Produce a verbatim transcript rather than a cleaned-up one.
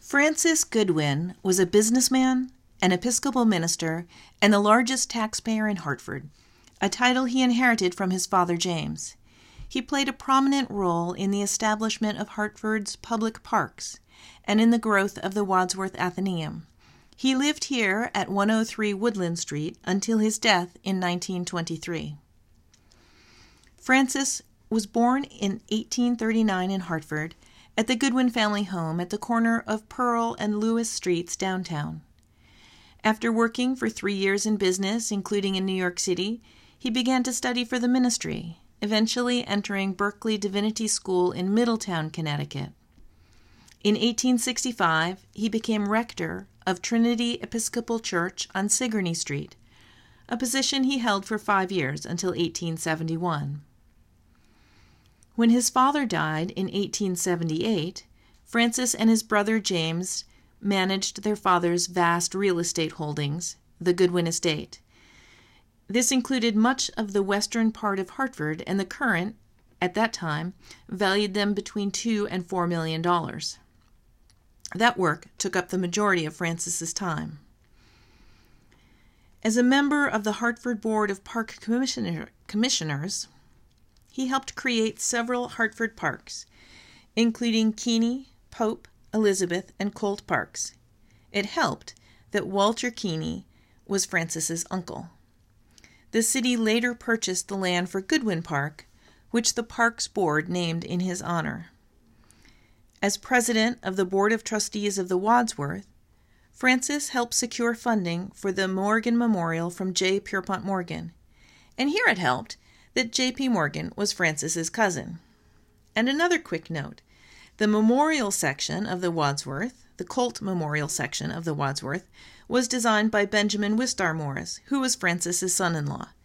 Francis Goodwin was a businessman, an Episcopal minister, and the largest taxpayer in Hartford, a title he inherited from his father James. He played a prominent role in the establishment of Hartford's public parks and in the growth of the Wadsworth Athenaeum. He lived here at one oh three Woodland Street until his death in nineteen twenty-three. Francis was born in eighteen thirty-nine in Hartford at the Goodwin family home at the corner of Pearl and Lewis Streets downtown. After working for three years in business, including in New York City, he began to study for the ministry, eventually entering Berkeley Divinity School in Middletown, Connecticut. In eighteen sixty-five, he became rector of Trinity Episcopal Church on Sigourney Street, a position he held for five years until eighteen seventy-one. When his father died in eighteen seventy-eight, Francis and his brother James managed their father's vast real estate holdings, the Goodwin Estate. This included much of the western part of Hartford, and the current, at that time, valued them between two and four million dollars. That work took up the majority of Francis's time. As a member of the Hartford Board of Park Commissioner, Commissioners, he helped create several Hartford parks, including Keeney, Pope, Elizabeth, and Colt parks. It helped that Walter Keeney was Francis's uncle. The city later purchased the land for Goodwin Park, which the Parks Board named in his honor. As president of the Board of Trustees of the Wadsworth, Francis helped secure funding for the Morgan Memorial from J. Pierpont Morgan, and here it helped that J P. Morgan was Francis's cousin. And another quick note, the memorial section of the Wadsworth, the Colt Memorial section of the Wadsworth, was designed by Benjamin Wistar Morris, who was Francis's son-in-law.